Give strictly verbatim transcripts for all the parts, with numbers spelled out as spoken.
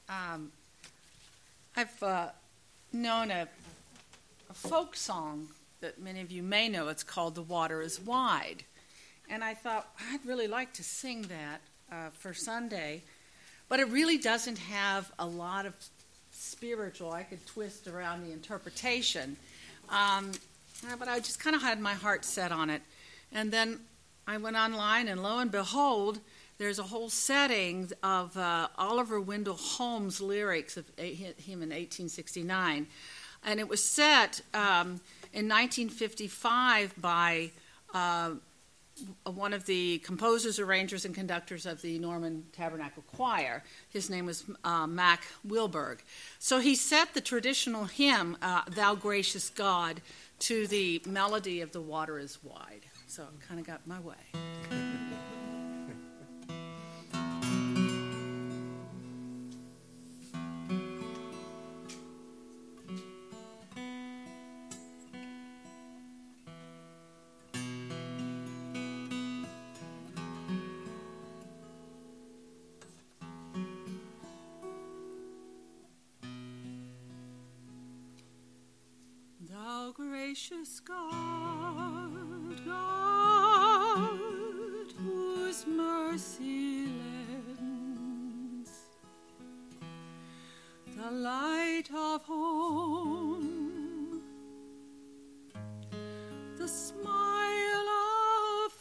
Um, I've uh, known a, a folk song that many of you may know. It's called "The Water is Wide." And I thought, I'd really like to sing that uh, for Sunday. But it really doesn't have a lot of spiritual. I could twist around the interpretation. Um, but I just kind of had my heart set on it. And then I went online, and lo and behold, there's a whole setting of uh, Oliver Wendell Holmes' lyrics of him in eighteen sixty-nine. And it was set um, in nineteen fifty-five by uh, one of the composers, arrangers, and conductors of the Norman Tabernacle Choir. His name was uh, Mack Wilberg. So he set the traditional hymn, uh, Thou Gracious God, to the melody of The Water is Wide. So it kind of got my way. Thou gracious God, God, whose mercy lends the light of home, the smile of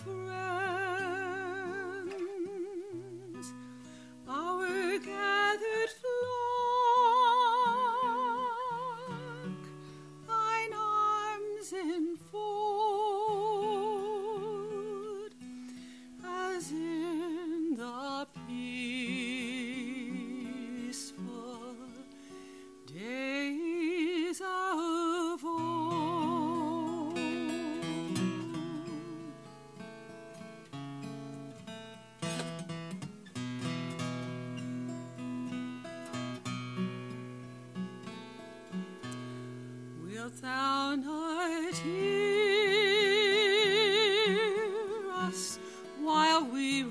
friends, our gathered flock, thine arms enfold, as in the peaceful days of old. Wilt thou not hear us while we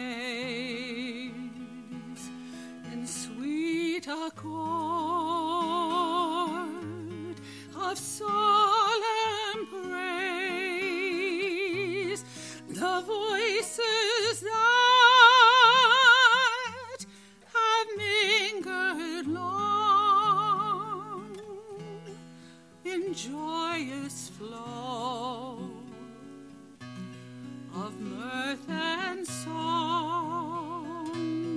raise in sweet accord of solemn praise the voices that have mingled long in joyous flow of mirth and song?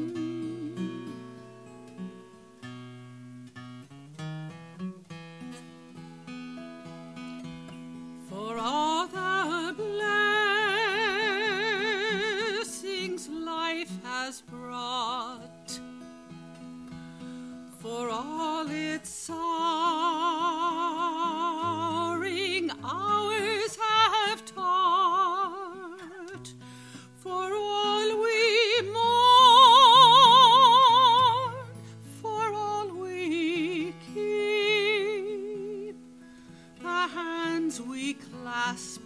For all the blessings life has brought, for all its sorrowing hours have taught, for all we mourn, for all we keep, the hands we clasp,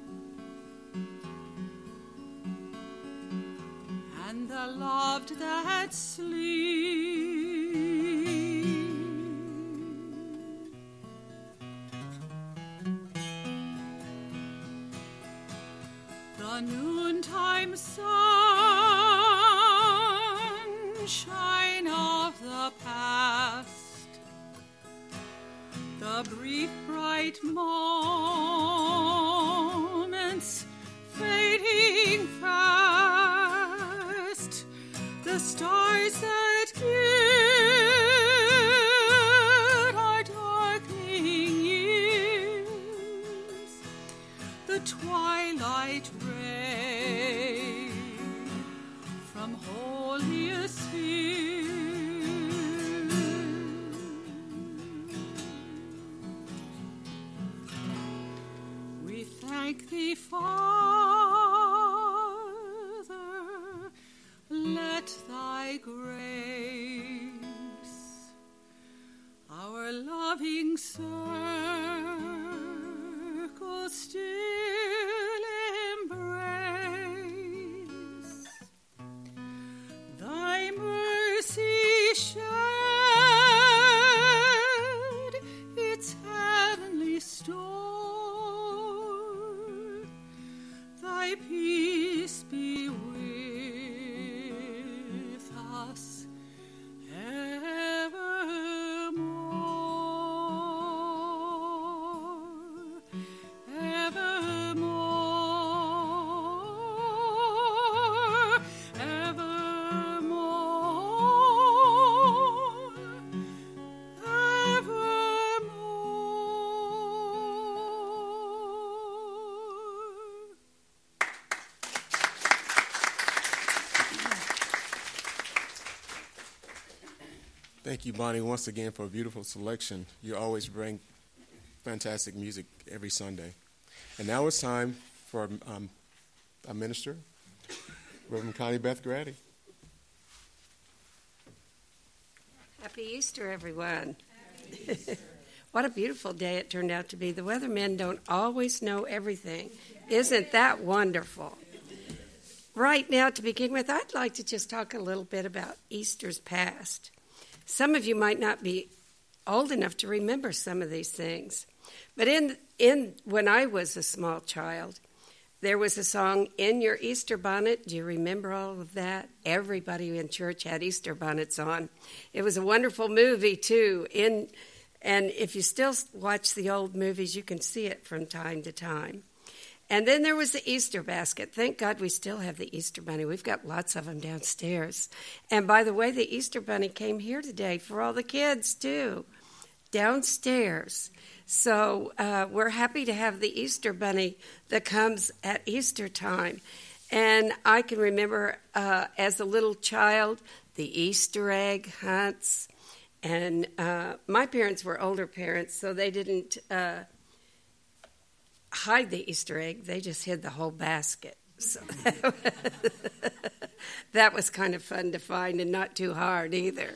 and the loved that sleep. The noontime sunshine of the past, the brief bright moments fading fast, the stars that gild our darkening years, the twilight ray from holiest spheres. We thank thee, Father, let thy grace our loving circle still embrace, thy mercy share Thank you, Bonnie, once again for a beautiful selection. You always bring fantastic music every Sunday. And now it's time for um, a minister, Reverend Connie Beth Grady. Happy Easter, everyone. Happy Easter. What a beautiful day it turned out to be. The weathermen don't always know everything. Isn't that wonderful? Right now, to begin with, I'd like to just talk a little bit about Easter's past. Some of you might not be old enough to remember some of these things. But in in when I was a small child, there was a song, "In Your Easter Bonnet." Do you remember all of that? Everybody in church had Easter bonnets on. It was a wonderful movie, too. In And if you still watch the old movies, you can see it from time to time. And then there was the Easter basket. Thank God we still have the Easter bunny. We've got lots of them downstairs. And by the way, the Easter bunny came here today for all the kids, too, downstairs. So uh, we're happy to have the Easter bunny that comes at Easter time. And I can remember uh, as a little child, the Easter egg hunts. And uh, my parents were older parents, so they didn't uh, hide the Easter egg. They just hid the whole basket. So that was kind of fun to find and not too hard either.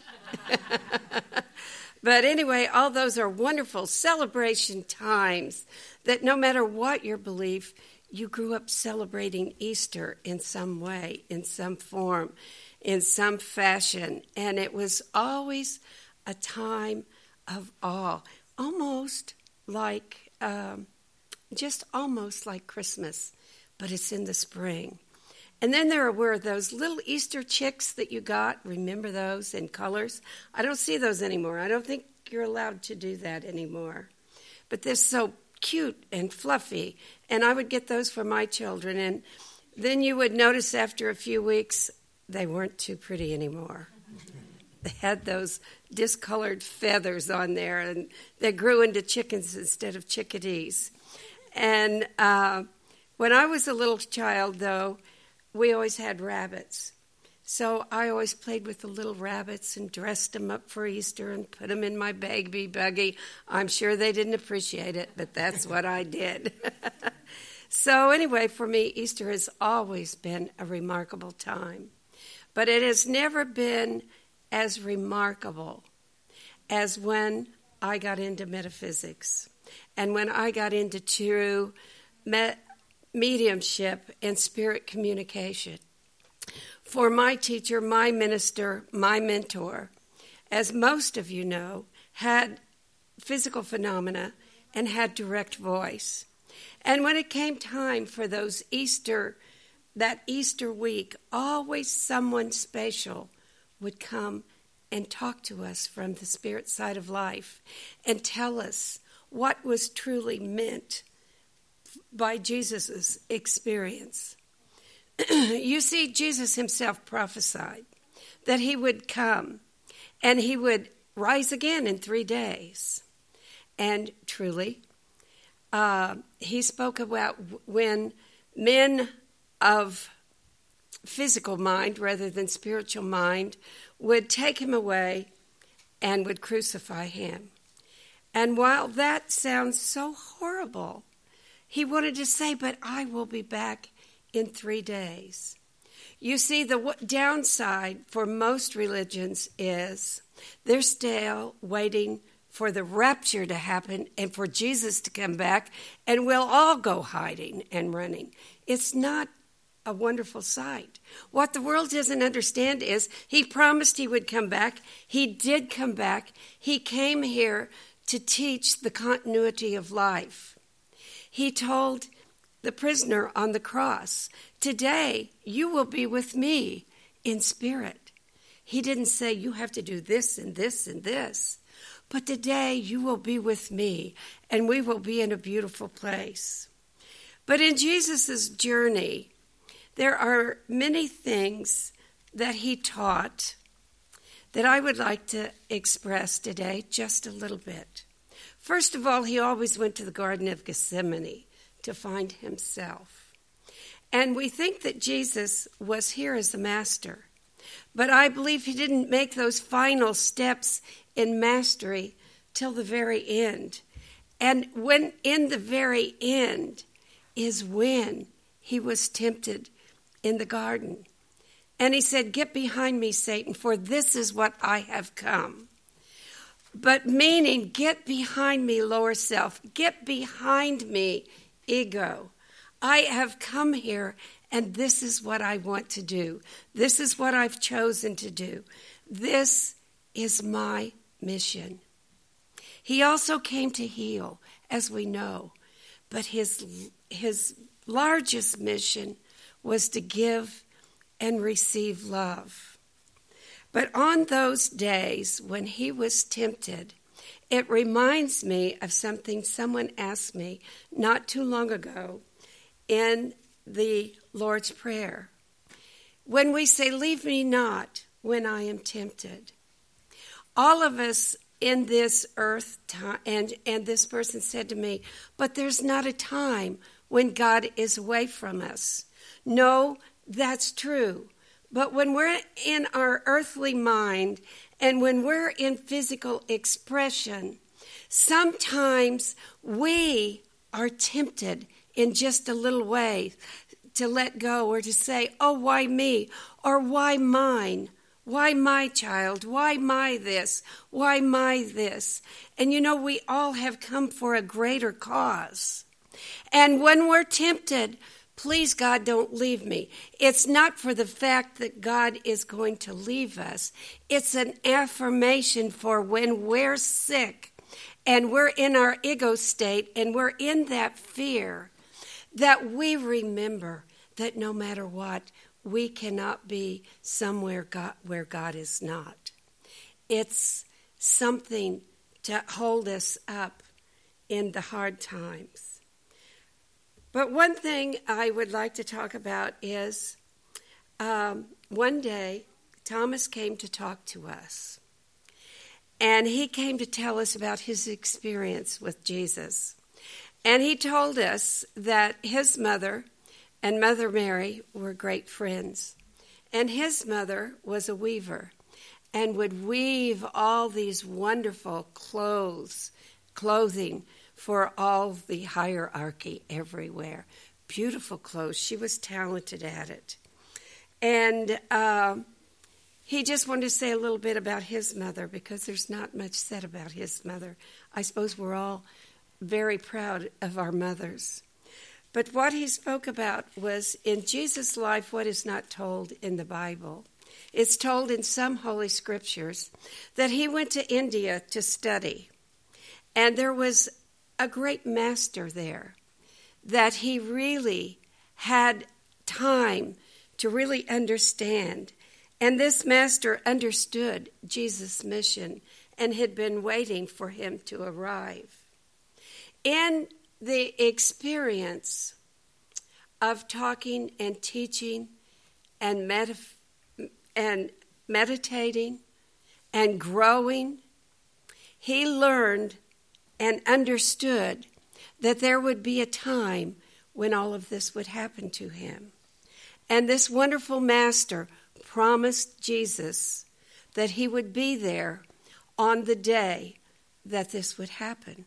But anyway, all those are wonderful celebration times that no matter what your belief, you grew up celebrating Easter in some way, in some form, in some fashion. And it was always a time of awe, almost like, um, just almost like Christmas, but it's in the spring. And then there were those little Easter chicks that you got. Remember those in colors? I don't see those anymore. I don't think you're allowed to do that anymore. But they're so cute and fluffy, and I would get those for my children. And then you would notice after a few weeks, they weren't too pretty anymore. They had those discolored feathers on there, and they grew into chickens instead of chickadees. And uh, when I was a little child, though, we always had rabbits. So I always played with the little rabbits and dressed them up for Easter and put them in my baby buggy. I'm sure they didn't appreciate it, but that's what I did. So anyway, for me, Easter has always been a remarkable time. But it has never been as remarkable as when I got into metaphysics and when I got into true me- mediumship and spirit communication. For my teacher, my minister, my mentor, as most of you know, had physical phenomena and had direct voice. And when it came time for those Easter, that Easter week, always someone special would come and talk to us from the spirit side of life and tell us what was truly meant by Jesus' experience. You see, Jesus himself prophesied that he would come and he would rise again in three days. And truly, uh, he spoke about when men of physical mind rather than spiritual mind would take him away and would crucify him. And while that sounds so horrible, he wanted to say, but I will be back in three days. You see, the w- downside for most religions is they're still waiting for the rapture to happen and for Jesus to come back, and we'll all go hiding and running. It's not a wonderful sight. What the world doesn't understand is he promised he would come back. He did come back. He came here to teach the continuity of life. He told the prisoner on the cross, today you will be with me in spirit. He didn't say you have to do this and this and this, but today you will be with me and we will be in a beautiful place. But in Jesus' journey, there are many things that he taught that I would like to express today just a little bit. First of all, he always went to the Garden of Gethsemane to find himself. And we think that Jesus was here as the master. But I believe he didn't make those final steps in mastery till the very end. And when in the very end is when he was tempted in the garden. And he said, "Get behind me, Satan, for this is what I have come." But meaning, get behind me, lower self. Get behind me, ego. I have come here, and this is what I want to do. This is what I've chosen to do. This is my mission. He also came to heal, as we know. But his, his largest mission was to give and receive love. But on those days when he was tempted, it reminds me of something someone asked me not too long ago in the Lord's Prayer. When we say, "Leave me not when I am tempted," all of us in this earth time, and, and this person said to me, "But there's not a time when God is away from us." No, that's true. But when we're in our earthly mind and when we're in physical expression, sometimes we are tempted in just a little way to let go or to say, "Oh, why me?" Or "Why mine? Why my child? Why my this? Why my this?" And you know, we all have come for a greater cause. And when we're tempted, please, God, don't leave me. It's not for the fact that God is going to leave us. It's an affirmation for when we're sick and we're in our ego state and we're in that fear, that we remember that no matter what, we cannot be somewhere God, where God is not. It's something to hold us up in the hard times. But one thing I would like to talk about is um, one day Thomas came to talk to us. And he came to tell us about his experience with Jesus. And he told us that his mother and Mother Mary were great friends. And his mother was a weaver and would weave all these wonderful clothes, clothing for all the hierarchy everywhere. Beautiful clothes. She was talented at it. And uh, he just wanted to say a little bit about his mother because there's not much said about his mother. I suppose we're all very proud of our mothers. But what he spoke about was in Jesus' life what is not told in the Bible. It's told in some Holy Scriptures that he went to India to study. And there was a great master there that he really had time to really understand. And this master understood Jesus' mission and had been waiting for him to arrive. In the experience of talking and teaching and, med- and meditating and growing, he learned and understood that there would be a time when all of this would happen to him. And this wonderful master promised Jesus that he would be there on the day that this would happen.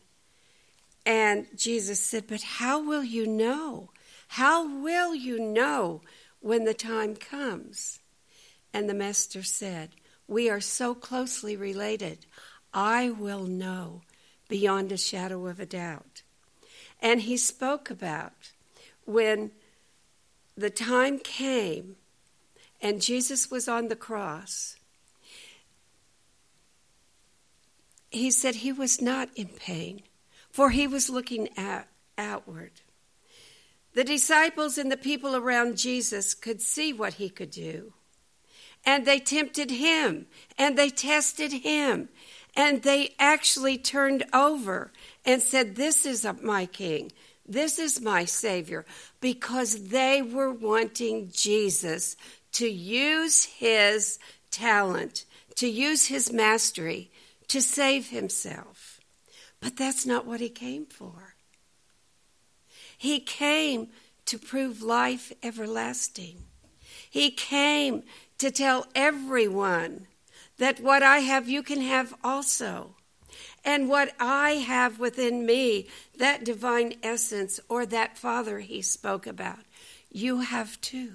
And Jesus said, "But how will you know? How will you know when the time comes?" And the master said, "We are so closely related. I will know beyond a shadow of a doubt." And he spoke about when the time came and Jesus was on the cross, he said he was not in pain, for he was looking at, outward. The disciples and the people around Jesus could see what he could do. And they tempted him, and they tested him, and they actually turned over and said, "This is my king. This is my Savior," because they were wanting Jesus to use his talent, to use his mastery, to save himself. But that's not what he came for. He came to prove life everlasting. He came to tell everyone that what I have you can have also. And what I have within me, that divine essence or that Father he spoke about, you have too.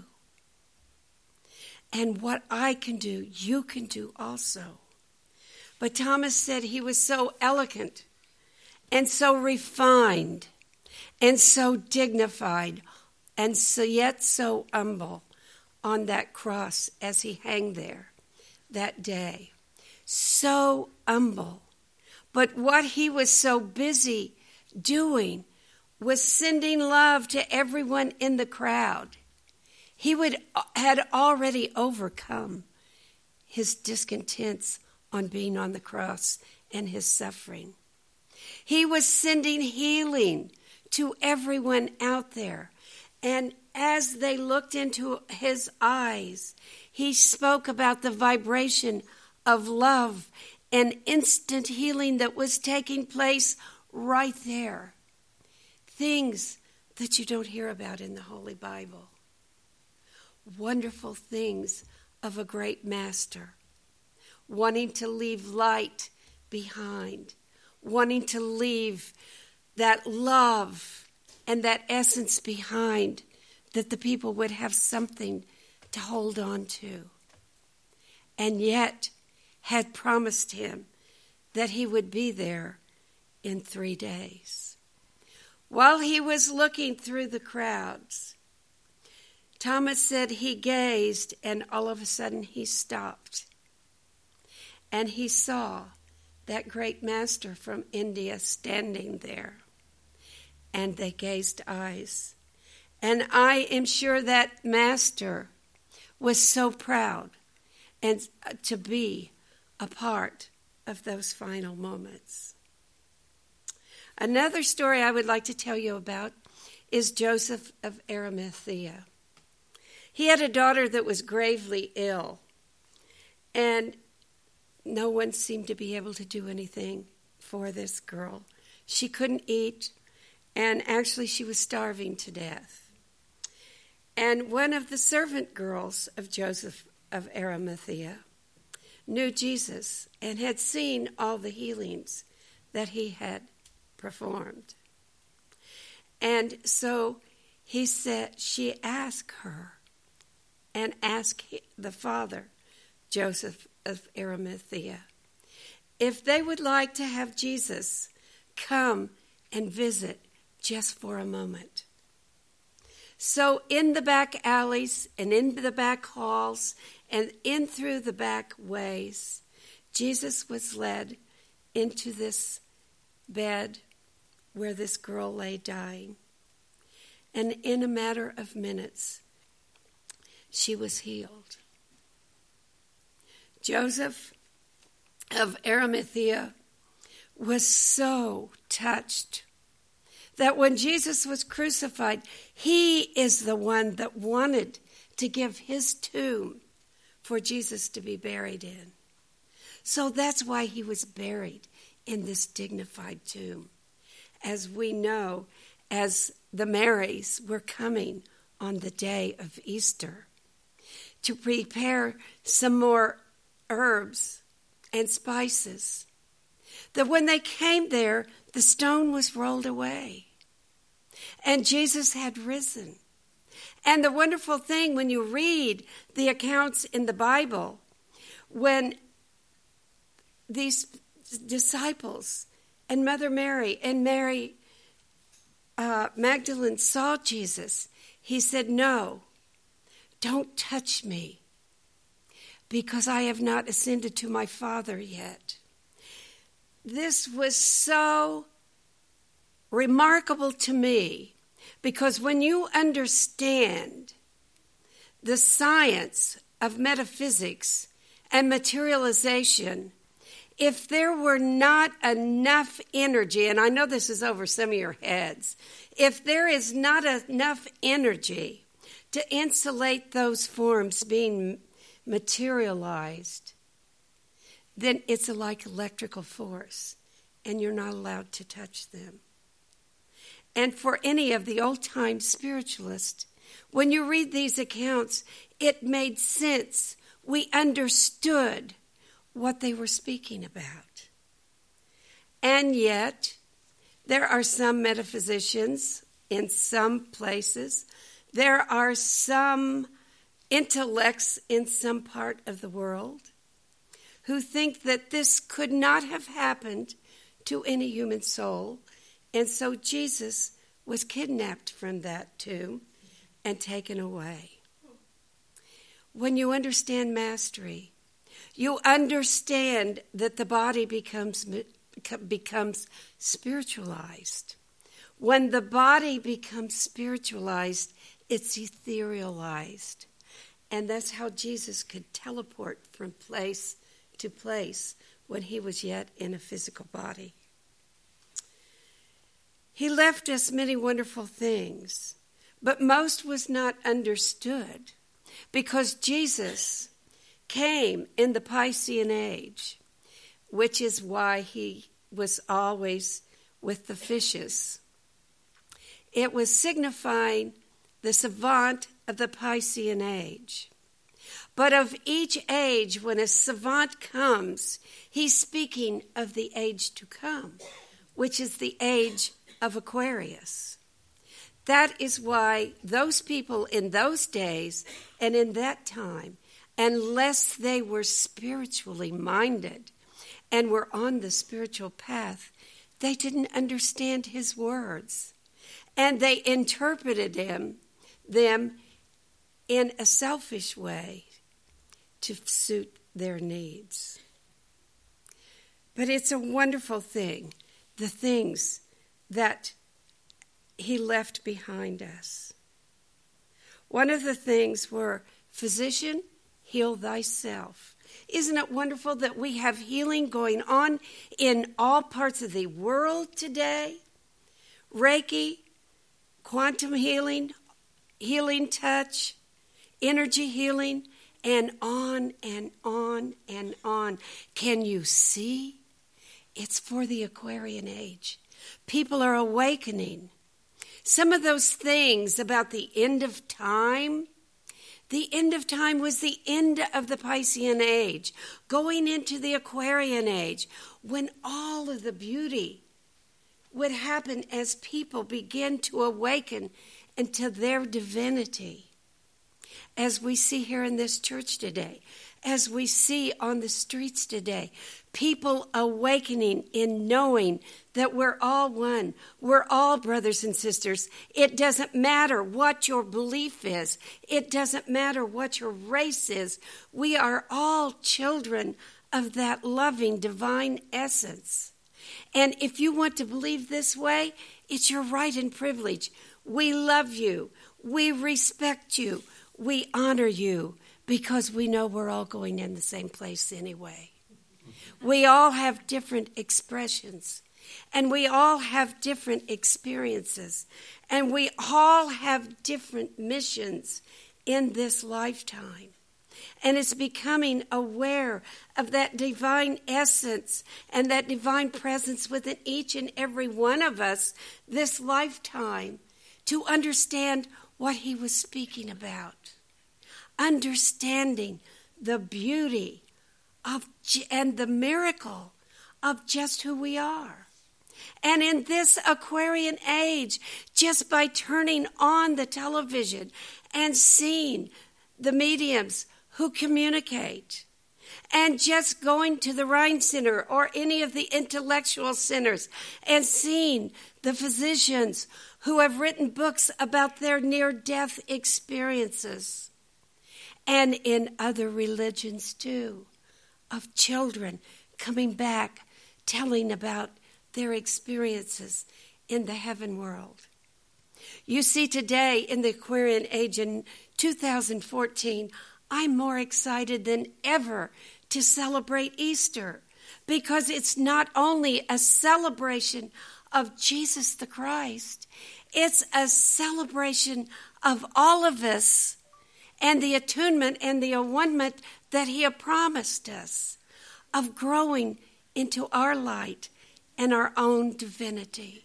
And what I can do, you can do also. But Thomas said he was so elegant and so refined and so dignified and so yet so humble on that cross as he hung there that day. So humble. But what he was so busy doing was sending love to everyone in the crowd. He would, had already overcome his discontents on being on the cross and his suffering. He was sending healing to everyone out there. And as they looked into his eyes, he spoke about the vibration of love and instant healing that was taking place right there. Things that you don't hear about in the Holy Bible. Wonderful things of a great master. Wanting to leave light behind. Wanting to leave that love and that essence behind, that the people would have something to hold on to. And yet had promised him that he would be there in three days. While he was looking through the crowds, Thomas said he gazed, and all of a sudden he stopped. And he saw that great master from India standing there. And they gazed eyes. And I am sure that master was so proud and to be a part of those final moments. Another story I would like to tell you about is Joseph of Arimathea. He had a daughter that was gravely ill, and no one seemed to be able to do anything for this girl. She couldn't eat, and actually she was starving to death. And one of the servant girls of Joseph of Arimathea knew Jesus and had seen all the healings that he had performed. And so he said, she asked her and asked the father, Joseph of Arimathea, if they would like to have Jesus come and visit just for a moment. So in the back alleys and in the back halls and in through the back ways, Jesus was led into this bed where this girl lay dying. And in a matter of minutes, she was healed. Joseph of Arimathea was so touched that when Jesus was crucified, he is the one that wanted to give his tomb for Jesus to be buried in. So that's why he was buried in this dignified tomb. As we know, as the Marys were coming on the day of Easter to prepare some more herbs and spices, that when they came there, the stone was rolled away. And Jesus had risen. And the wonderful thing when you read the accounts in the Bible, when these disciples and Mother Mary and Mary uh, Magdalene saw Jesus, he said, no, don't touch me, because I have not ascended to my Father yet. This was so remarkable to me, because when you understand the science of metaphysics and materialization, if there were not enough energy, and I know this is over some of your heads, if there is not enough energy to insulate those forms being materialized, then it's like electrical force, and you're not allowed to touch them. And for any of the old-time spiritualists, when you read these accounts, it made sense we understood what they were speaking about. And yet, there are some metaphysicians in some places. There are some intellects in some part of the world who think that this could not have happened to any human soul. And so Jesus was kidnapped from that tomb and taken away. When you understand mastery, you understand that the body becomes becomes spiritualized. When the body becomes spiritualized, it's etherealized. And that's how Jesus could teleport from place to place when he was yet in a physical body. He left us many wonderful things, but most was not understood because Jesus came in the Piscean age, which is why he was always with the fishes. It was signifying the savant of the Piscean age. But of each age, when a savant comes, he's speaking of the age to come, which is the age of Aquarius. That is why those people in those days and in that time, unless they were spiritually minded and were on the spiritual path, they didn't understand his words. And they interpreted him, them in a selfish way to suit their needs. But it's a wonderful thing, the things that he left behind us. One of the things were, physician, heal thyself. Isn't it wonderful that we have healing going on in all parts of the world today? Reiki, quantum healing, healing touch, energy healing, and on and on and on. Can you see? It's for the Aquarian age. People are awakening. Some of those things about the end of time, the end of time was the end of the Piscean age, going into the Aquarian age, when all of the beauty would happen as people begin to awaken into their divinity. As we see here in this church today, as we see on the streets today, people awakening in knowing that we're all one. We're all brothers and sisters. It doesn't matter what your belief is. It doesn't matter what your race is. We are all children of that loving divine essence. And if you want to believe this way, it's your right and privilege. We love you. We respect you. We honor you because we know we're all going in the same place anyway. We all have different expressions, and we all have different experiences, and we all have different missions in this lifetime. And it's becoming aware of that divine essence and that divine presence within each and every one of us this lifetime to understand what he was speaking about. Understanding the beauty of and the miracle of just who we are. And in this Aquarian age, just by turning on the television and seeing the mediums who communicate, and just going to the Rhine Center or any of the intellectual centers and seeing the physicians who have written books about their near-death experiences, and in other religions too, of children coming back, telling about their experiences in the heaven world. You see, today in the Aquarian age in two thousand fourteen, I'm more excited than ever to celebrate Easter, because it's not only a celebration of Jesus the Christ, it's a celebration of all of us and the attunement and the one-ment that he had promised us of growing into our light and our own divinity,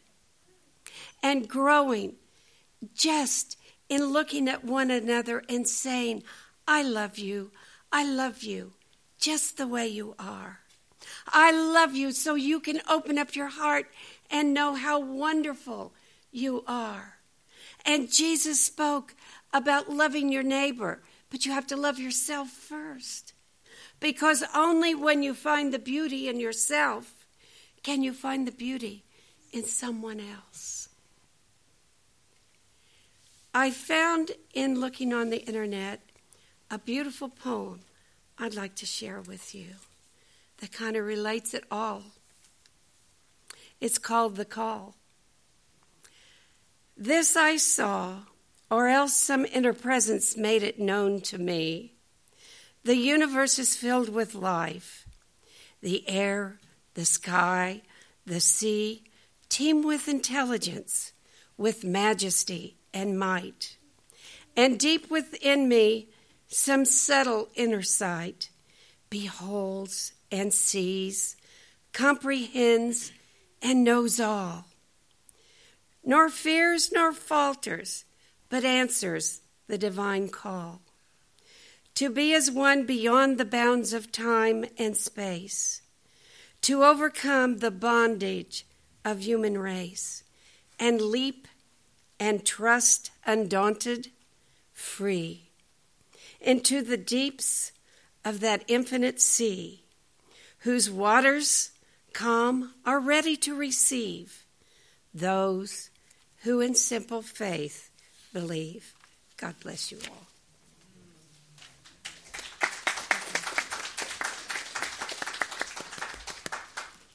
and growing just in looking at one another and saying, I love you, I love you just the way you are. I love you so you can open up your heart and know how wonderful you are. And Jesus spoke about loving your neighbor, but you have to love yourself first. Because only when you find the beauty in yourself can you find the beauty in someone else. I found in looking on the internet a beautiful poem I'd like to share with you that kind of relates it all. It's called The Call. This I saw, or else some inner presence made it known to me. The universe is filled with life. The air, the sky, the sea teem with intelligence, with majesty and might. And deep within me, some subtle inner sight beholds and sees, comprehends and knows all, nor fears nor falters, but answers the divine call. To be as one beyond the bounds of time and space, to overcome the bondage of human race, and leap and trust undaunted, free, into the deeps of that infinite sea, whose waters calm are ready to receive those who in simple faith believe. God bless you all.